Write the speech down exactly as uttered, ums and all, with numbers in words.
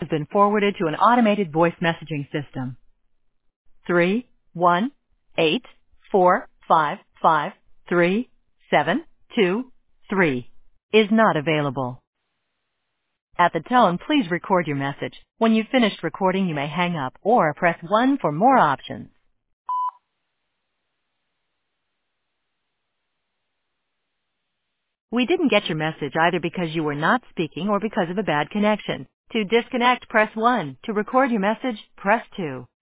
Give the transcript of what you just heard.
been forwarded to an automated voice messaging system. Three one eight four five five three seven two three is not available. At the tone, please record your message. When you've finished recording, you may hang up or press one for more options. We didn't get your message either because you were not speaking or because of a bad connection. To disconnect, press one. To record your message, press two.